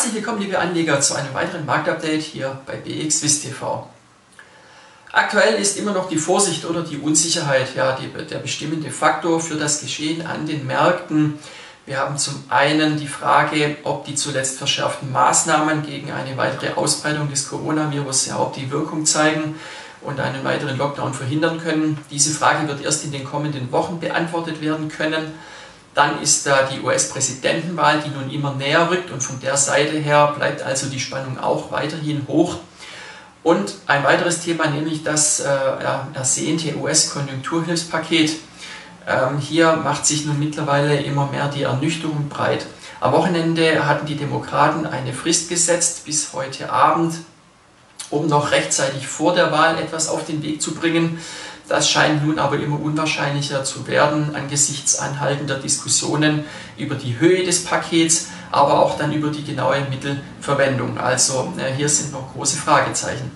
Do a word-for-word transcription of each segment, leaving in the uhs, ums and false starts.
Herzlich willkommen, liebe Anleger, zu einem weiteren Marktupdate hier bei B X Wiss T V. Aktuell ist immer noch die Vorsicht oder die Unsicherheit ja, die, der bestimmende Faktor für das Geschehen an den Märkten. Wir haben zum einen die Frage, ob die zuletzt verschärften Maßnahmen gegen eine weitere Ausbreitung des Coronavirus ja auch die Wirkung zeigen und einen weiteren Lockdown verhindern können. Diese Frage wird erst in den kommenden Wochen beantwortet werden können. Dann ist da die U S-Präsidentenwahl, die nun immer näher rückt, und von der Seite her bleibt also die Spannung auch weiterhin hoch. Und ein weiteres Thema, nämlich das äh, ersehnte U S-Konjunkturhilfspaket. Ähm, hier macht sich nun mittlerweile immer mehr die Ernüchterung breit. Am Wochenende hatten die Demokraten eine Frist gesetzt bis heute Abend, um noch rechtzeitig vor der Wahl etwas auf den Weg zu bringen. Das scheint nun aber immer unwahrscheinlicher zu werden angesichts anhaltender Diskussionen über die Höhe des Pakets, aber auch dann über die genaue Mittelverwendung. Also äh, hier sind noch große Fragezeichen.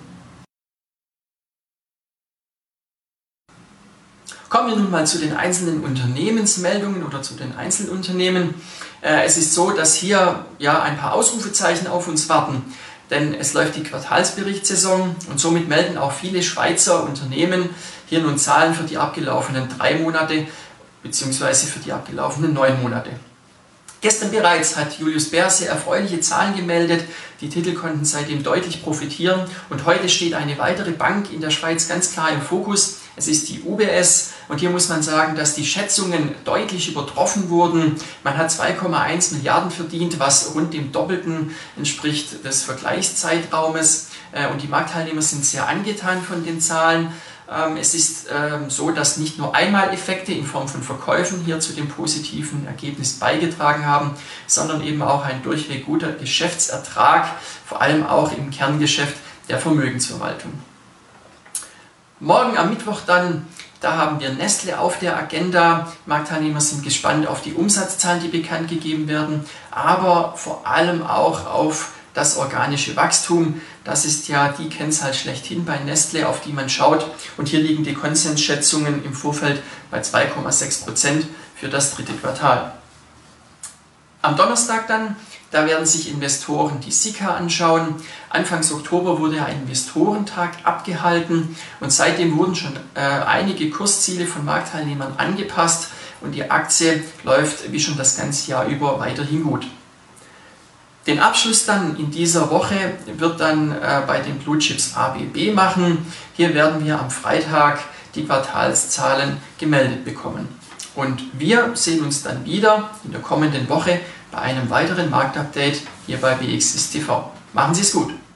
Kommen wir nun mal zu den einzelnen Unternehmensmeldungen oder zu den Einzelunternehmen. Äh, es ist so, dass hier ja ein paar Ausrufezeichen auf uns warten. Denn es läuft die Quartalsberichtssaison und somit melden auch viele Schweizer Unternehmen hier nun Zahlen für die abgelaufenen drei Monate bzw. für die abgelaufenen neun Monate. Gestern bereits hat Julius Baer sehr erfreuliche Zahlen gemeldet, die Titel konnten seitdem deutlich profitieren und heute steht eine weitere Bank in der Schweiz ganz klar im Fokus. Es ist die U B S und hier muss man sagen, dass die Schätzungen deutlich übertroffen wurden. Man hat zwei Komma eins Milliarden verdient, was rund dem Doppelten entspricht des Vergleichszeitraumes, und die Marktteilnehmer sind sehr angetan von den Zahlen. Es ist so, dass nicht nur Einmaleffekte in Form von Verkäufen hier zu dem positiven Ergebnis beigetragen haben, sondern eben auch ein durchweg guter Geschäftsertrag, vor allem auch im Kerngeschäft der Vermögensverwaltung. Morgen am Mittwoch dann, da haben wir Nestlé auf der Agenda. Marktteilnehmer sind gespannt auf die Umsatzzahlen, die bekannt gegeben werden, aber vor allem auch auf das organische Wachstum. Das ist ja die Kennzahl schlechthin bei Nestlé, auf die man schaut. Und hier liegen die Konsensschätzungen im Vorfeld bei zwei Komma sechs Prozent für das dritte Quartal. Am Donnerstag dann, da werden sich Investoren die Sika anschauen. Anfangs Oktober wurde ein Investorentag abgehalten und seitdem wurden schon äh, einige Kursziele von Marktteilnehmern angepasst und die Aktie läuft wie schon das ganze Jahr über weiterhin gut. Den Abschluss dann in dieser Woche wird dann äh, bei den Blue Chips A B B machen. Hier werden wir am Freitag die Quartalszahlen gemeldet bekommen. Und wir sehen uns dann wieder in der kommenden Woche bei einem weiteren Marktupdate hier bei B X Wiss T V. Machen Sie es gut!